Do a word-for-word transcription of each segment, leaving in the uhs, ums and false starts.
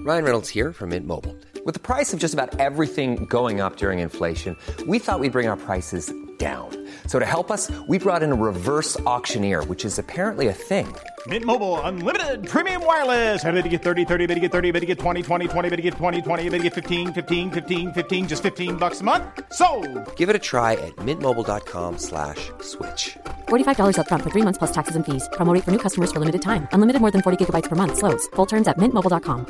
Ryan Reynolds here from Mint Mobile. With the price of just about everything going up during inflation, we thought we'd bring our prices down. So to help us, we brought in a reverse auctioneer, which is apparently a thing. Mint Mobile Unlimited Premium Wireless. How to get thirty, thirty, how to get thirty, how to get twenty, twenty, twenty, how to get twenty, twenty, how to get fifteen, fifteen, fifteen, fifteen, just fifteen bucks a month? Sold! Give it a try at mintmobile.com slash switch. forty-five dollars up front for three months plus taxes and fees. Promo rate for new customers for limited time. Unlimited more than forty gigabytes per month. Slows full terms at mint mobile dot com.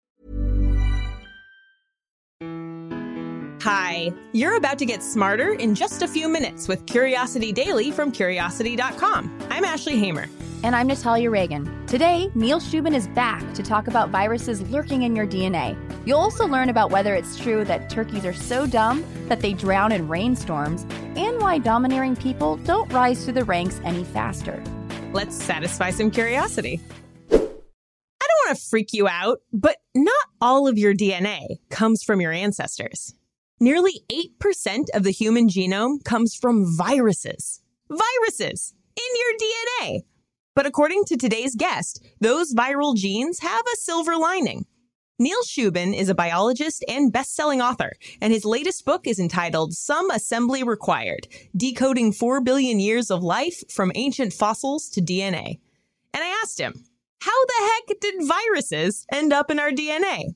Hi, you're about to get smarter in just a few minutes with Curiosity Daily from curiosity dot com. I'm Ashley Hamer. And I'm Natalia Reagan. Today, Neil Shubin is back to talk about viruses lurking in your D N A. You'll also learn about whether it's true that turkeys are so dumb that they drown in rainstorms, and why domineering people don't rise through the ranks any faster. Let's satisfy some curiosity. I don't want to freak you out, but not all of your D N A comes from your ancestors. Nearly eight percent of the human genome comes from viruses. Viruses in your D N A. But according to today's guest, those viral genes have a silver lining. Neil Shubin is a biologist and best-selling author, and his latest book is entitled Some Assembly Required: Decoding four billion Years of Life from Ancient Fossils to D N A. And I asked him, how the heck did viruses end up in our D N A?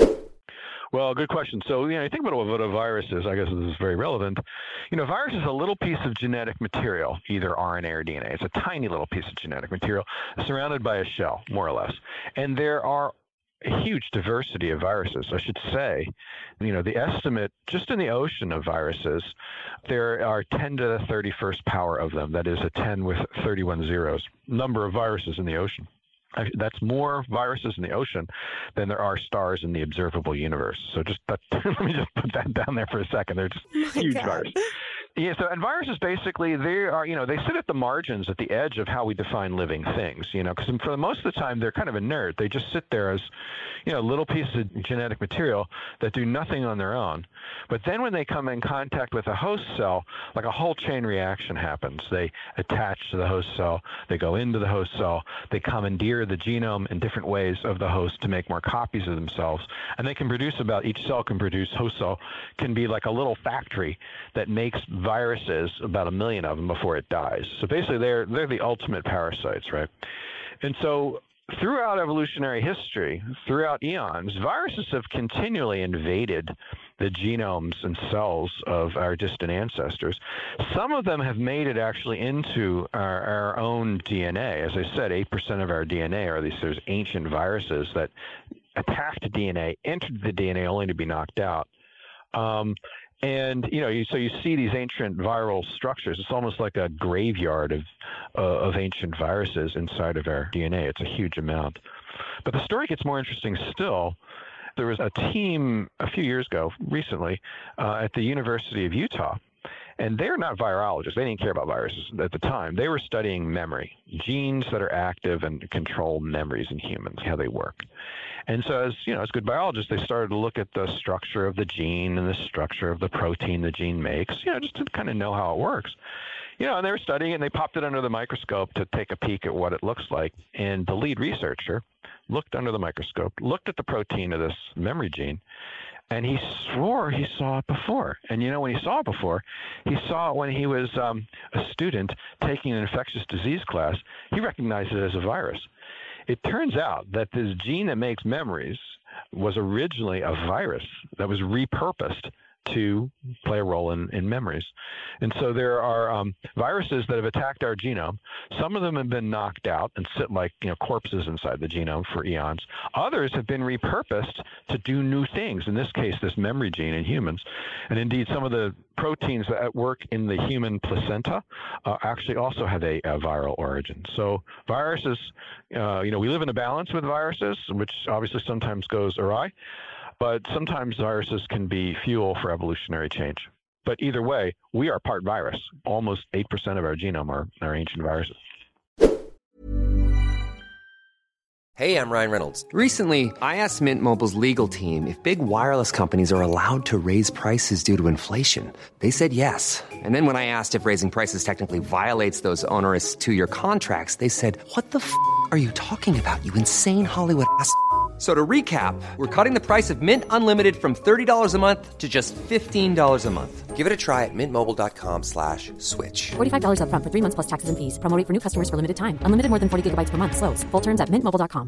Well, good question. So, you know, you think about what a virus is. I guess this is very relevant. You know, a virus is a little piece of genetic material, either R N A or D N A. It's a tiny little piece of genetic material surrounded by a shell, more or less. And there are a huge diversity of viruses. I should say, you know, the estimate just in the ocean of viruses, there are ten to the thirty-first power of them. That is a ten with thirty-one zeros, number of viruses in the ocean. That's more viruses in the ocean than there are stars in the observable universe. So just that, let me just put that down there for a second. They're just oh huge God. viruses. Yeah, so and viruses basically they are, you know, they sit at the margins, at the edge of how we define living things, you know, because for the most of the time they're kind of inert. They just sit there as, you know, little pieces of genetic material that do nothing on their own. But then when they come in contact with a host cell, like a whole chain reaction happens. They attach to the host cell, they go into the host cell, they commandeer the genome in different ways of the host to make more copies of themselves, and they can produce about, each cell can produce, host cell can be like a little factory that makes viruses, about a million of them before it dies. So basically they're they're the ultimate parasites, right? And so throughout evolutionary history, throughout eons, viruses have continually invaded the genomes and cells of our distant ancestors. Some of them have made it actually into our, our own D N A. As I said, eight percent of our D N A are these there's ancient viruses that attacked D N A, entered the D N A only to be knocked out. Um, And, you know, you, so you see these ancient viral structures. It's almost like a graveyard of uh, of ancient viruses inside of our D N A. It's a huge amount. But the story gets more interesting still. There was a team a few years ago, recently, uh, at the University of Utah. And they're not virologists. They didn't care about viruses at the time. They were studying memory, genes that are active and control memories in humans, how they work. And so as, you know, as good biologists, they started to look at the structure of the gene and the structure of the protein the gene makes, you know, just to kind of know how it works. You know, and they were studying it, and they popped it under the microscope to take a peek at what it looks like. And the lead researcher looked under the microscope, looked at the protein of this memory gene, and he swore he saw it before. And, you know, when he saw it before, he saw it when he was um, a student taking an infectious disease class. He recognized it as a virus. It turns out that this gene that makes memories was originally a virus that was repurposed to play a role in, in memories. And so there are um, viruses that have attacked our genome. Some of them have been knocked out and sit like, you know, corpses inside the genome for eons. Others have been repurposed to do new things, in this case, this memory gene in humans. And indeed, some of the proteins that work in the human placenta uh, actually also have a, a viral origin. So viruses, uh, you know, we live in a balance with viruses, which obviously sometimes goes awry. But sometimes viruses can be fuel for evolutionary change. But either way, we are part virus. Almost eight percent of our genome are, are ancient viruses. Hey, I'm Ryan Reynolds. Recently, I asked Mint Mobile's legal team if big wireless companies are allowed to raise prices due to inflation. They said yes. And then when I asked if raising prices technically violates those onerous two-year contracts, they said, what the f*** are you talking about, you insane Hollywood ass f- So to recap, we're cutting the price of Mint Unlimited from thirty dollars a month to just fifteen dollars a month. Give it a try at mintmobile.com slash switch. forty-five dollars up front for three months plus taxes and fees. Promo rate for new customers for limited time. Unlimited more than forty gigabytes per month. Slows full terms at mint mobile dot com.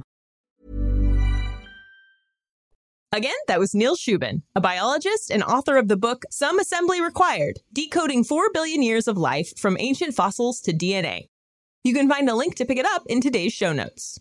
Again, that was Neil Shubin, a biologist and author of the book Some Assembly Required, Decoding four billion Years of Life from Ancient Fossils to D N A. You can find a link to pick it up in today's show notes.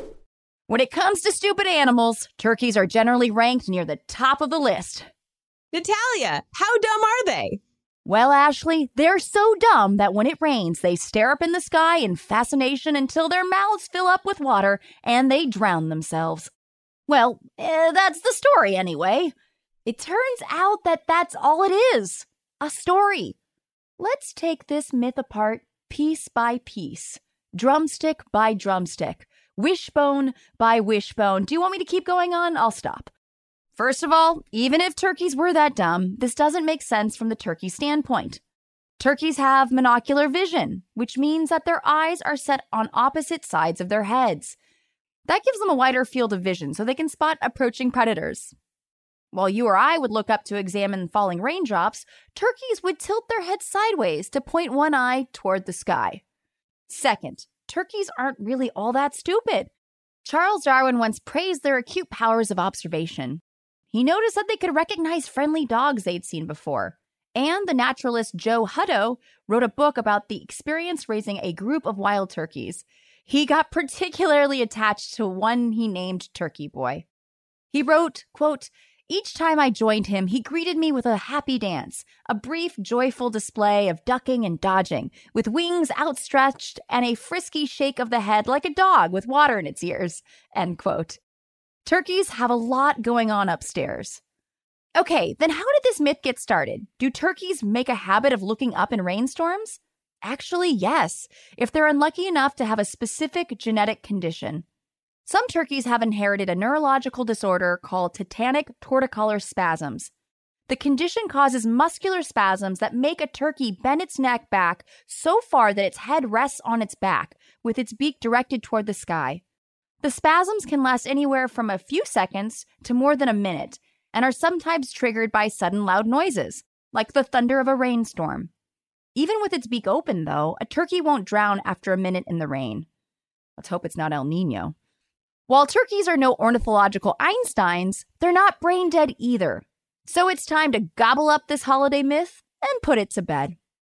When it comes to stupid animals, turkeys are generally ranked near the top of the list. Natalia, how dumb are they? Well, Ashley, they're so dumb that when it rains, they stare up in the sky in fascination until their mouths fill up with water and they drown themselves. Well, eh, that's the story anyway. It turns out that that's all it is, a story. Let's take this myth apart piece by piece, drumstick by drumstick, wishbone by wishbone. Do you want me to keep going on? I'll stop. First of all, even if turkeys were that dumb, this doesn't make sense from the turkey standpoint. Turkeys have monocular vision, which means that their eyes are set on opposite sides of their heads. That gives them a wider field of vision so they can spot approaching predators. While you or I would look up to examine falling raindrops, turkeys would tilt their heads sideways to point one eye toward the sky. Second, turkeys aren't really all that stupid. Charles Darwin once praised their acute powers of observation. He noticed that they could recognize friendly dogs they'd seen before. And the naturalist Joe Hutto wrote a book about the experience raising a group of wild turkeys. He got particularly attached to one he named Turkey Boy. He wrote, quote, "Each time I joined him, he greeted me with a happy dance, a brief, joyful display of ducking and dodging, with wings outstretched and a frisky shake of the head like a dog with water in its ears," end quote. Turkeys have a lot going on upstairs. Okay, then how did this myth get started? Do turkeys make a habit of looking up in rainstorms? Actually, yes, if they're unlucky enough to have a specific genetic condition. Some turkeys have inherited a neurological disorder called tetanic torticolor spasms. The condition causes muscular spasms that make a turkey bend its neck back so far that its head rests on its back, with its beak directed toward the sky. The spasms can last anywhere from a few seconds to more than a minute, and are sometimes triggered by sudden loud noises, like the thunder of a rainstorm. Even with its beak open, though, a turkey won't drown after a minute in the rain. Let's hope it's not El Nino. While turkeys are no ornithological Einsteins, they're not brain dead either. So it's time to gobble up this holiday myth and put it to bed.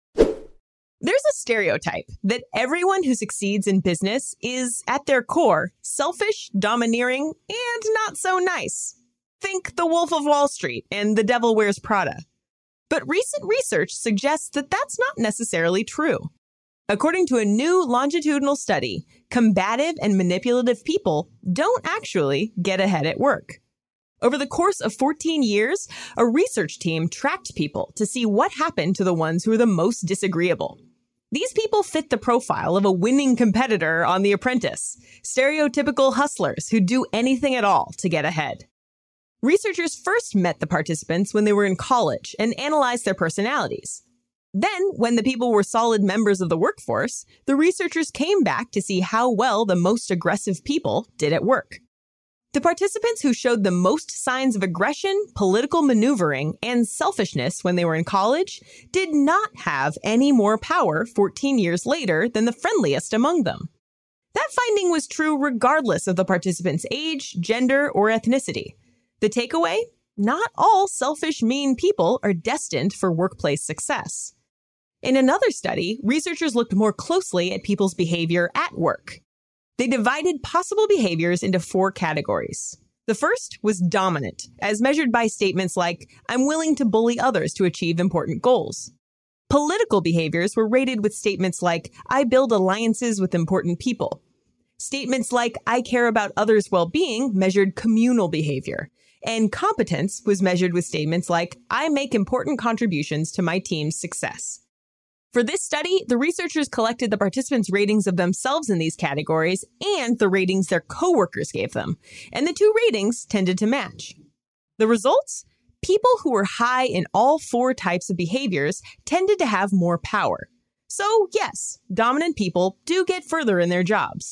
There's a stereotype that everyone who succeeds in business is, at their core, selfish, domineering, and not so nice. Think The Wolf of Wall Street and The Devil Wears Prada. But recent research suggests that that's not necessarily true. According to a new longitudinal study, combative and manipulative people don't actually get ahead at work. Over the course of fourteen years, a research team tracked people to see what happened to the ones who were the most disagreeable. These people fit the profile of a winning competitor on The Apprentice, stereotypical hustlers who do anything at all to get ahead. Researchers first met the participants when they were in college and analyzed their personalities. Then, when the people were solid members of the workforce, the researchers came back to see how well the most aggressive people did at work. The participants who showed the most signs of aggression, political maneuvering, and selfishness when they were in college did not have any more power fourteen years later than the friendliest among them. That finding was true regardless of the participants' age, gender, or ethnicity. The takeaway? Not all selfish, mean people are destined for workplace success. In another study, researchers looked more closely at people's behavior at work. They divided possible behaviors into four categories. The first was dominant, as measured by statements like, "I'm willing to bully others to achieve important goals." Political behaviors were rated with statements like, "I build alliances with important people." Statements like, "I care about others' well-being" measured communal behavior. And competence was measured with statements like, "I make important contributions to my team's success." For this study, the researchers collected the participants' ratings of themselves in these categories and the ratings their coworkers gave them, and the two ratings tended to match. The results? People who were high in all four types of behaviors tended to have more power. So yes, dominant people do get further in their jobs.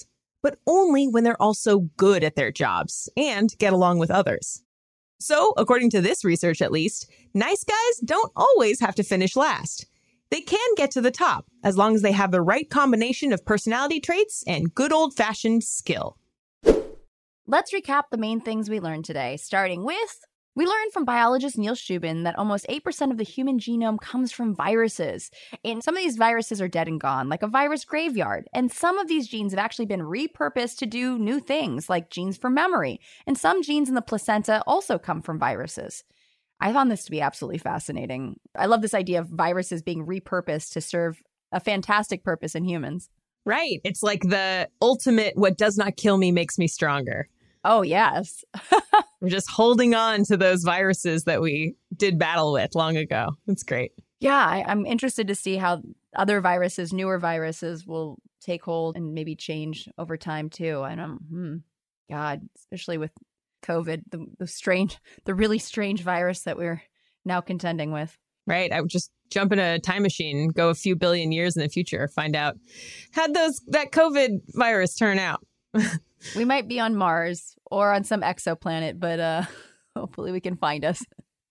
but only when they're also good at their jobs and get along with others. So, according to this research at least, nice guys don't always have to finish last. They can get to the top as long as they have the right combination of personality traits and good old-fashioned skill. Let's recap the main things we learned today, starting with... We learned from biologist Neil Shubin that almost eight percent of the human genome comes from viruses. And some of these viruses are dead and gone, like a virus graveyard. And some of these genes have actually been repurposed to do new things, like genes for memory. And some genes in the placenta also come from viruses. I found this to be absolutely fascinating. I love this idea of viruses being repurposed to serve a fantastic purpose in humans. Right. It's like the ultimate, what does not kill me makes me stronger. Oh, yes. We're just holding on to those viruses that we did battle with long ago. It's great. Yeah, I, I'm interested to see how other viruses, newer viruses, will take hold and maybe change over time, too. I don't, hmm, God, especially with COVID, the, the strange, the really strange virus that we're now contending with. Right. I would just jump in a time machine, go a few billion years in the future, find out how'd those that COVID virus turn out. We might be on Mars or on some exoplanet, but uh, hopefully we can find us.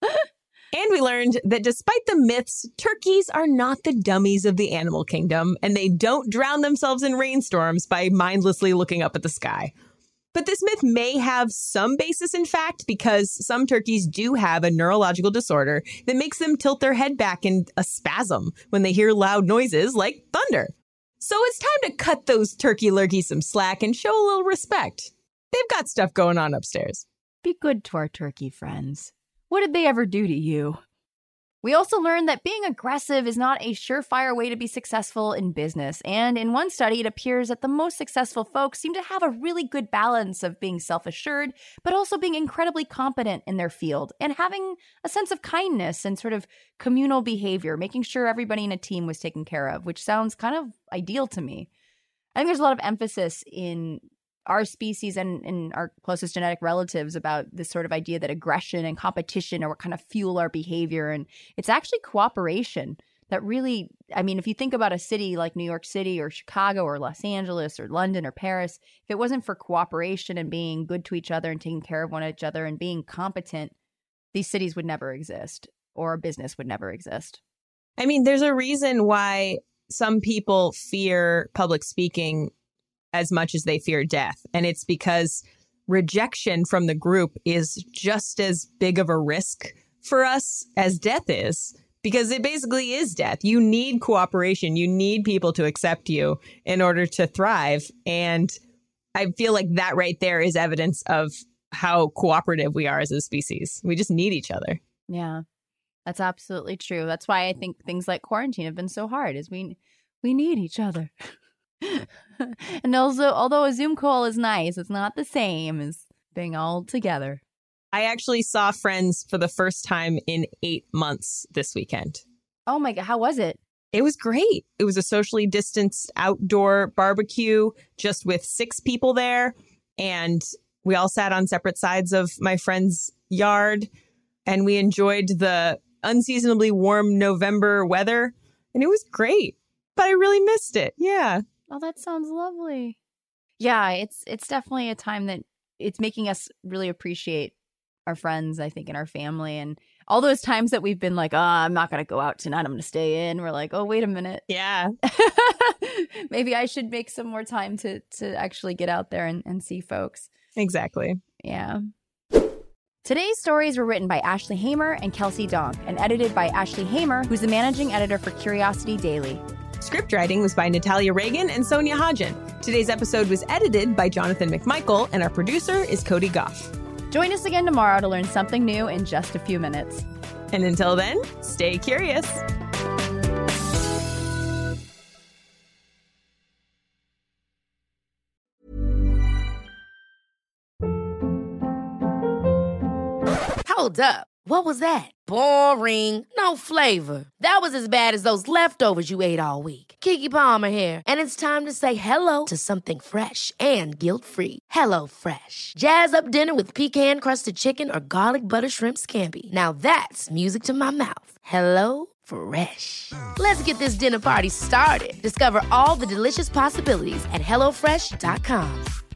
And we learned that despite the myths, turkeys are not the dummies of the animal kingdom, and they don't drown themselves in rainstorms by mindlessly looking up at the sky. But this myth may have some basis in fact, because some turkeys do have a neurological disorder that makes them tilt their head back in a spasm when they hear loud noises like thunder. So it's time to cut those turkey lurkeys some slack and show a little respect. They've got stuff going on upstairs. Be good to our turkey friends. What did they ever do to you? We also learned that being aggressive is not a surefire way to be successful in business. And in one study, it appears that the most successful folks seem to have a really good balance of being self-assured, but also being incredibly competent in their field and having a sense of kindness and sort of communal behavior, making sure everybody in a team was taken care of, which sounds kind of ideal to me. I think there's a lot of emphasis in our species and in our closest genetic relatives about this sort of idea that aggression and competition are what kind of fuel our behavior. And it's actually cooperation that really, I mean, if you think about a city like New York City or Chicago or Los Angeles or London or Paris, if it wasn't for cooperation and being good to each other and taking care of one another and being competent, these cities would never exist or a business would never exist. I mean, there's a reason why some people fear public speaking as much as they fear death. And it's because rejection from the group is just as big of a risk for us as death is, because it basically is death. You need cooperation. You need people to accept you in order to thrive. And I feel like that right there is evidence of how cooperative we are as a species. We just need each other. Yeah, that's absolutely true. That's why I think things like quarantine have been so hard, is we we need each other. And also, although a Zoom call is nice, it's not the same as being all together. I actually saw friends for the first time in eight months this weekend. Oh my God, how was it? It was great. It was a socially distanced outdoor barbecue just with six people there. And we all sat on separate sides of my friend's yard. And we enjoyed the unseasonably warm November weather. And it was great. But I really missed it. Yeah. Oh, that sounds lovely. Yeah, it's it's definitely a time that it's making us really appreciate our friends, I think, and our family. And all those times that we've been like, oh, I'm not going to go out tonight, I'm going to stay in. We're like, oh, wait a minute. Yeah. Maybe I should make some more time to to actually get out there and, and see folks. Exactly. Yeah. Today's stories were written by Ashley Hamer and Kelsey Donk and edited by Ashley Hamer, who's the managing editor for Curiosity Daily. Script writing was by Natalia Reagan and Sonia Hodgen. Today's episode was edited by Jonathan McMichael, and our producer is Cody Goff. Join us again tomorrow to learn something new in just a few minutes. And until then, stay curious. Hold up. What was that? Boring. No flavor. That was as bad as those leftovers you ate all week. Keke Palmer here, and it's time to say hello to something fresh and guilt-free. Hello Fresh. Jazz up dinner with pecan-crusted chicken or garlic butter shrimp scampi. Now that's music to my mouth. Hello Fresh. Let's get this dinner party started. Discover all the delicious possibilities at hello fresh dot com.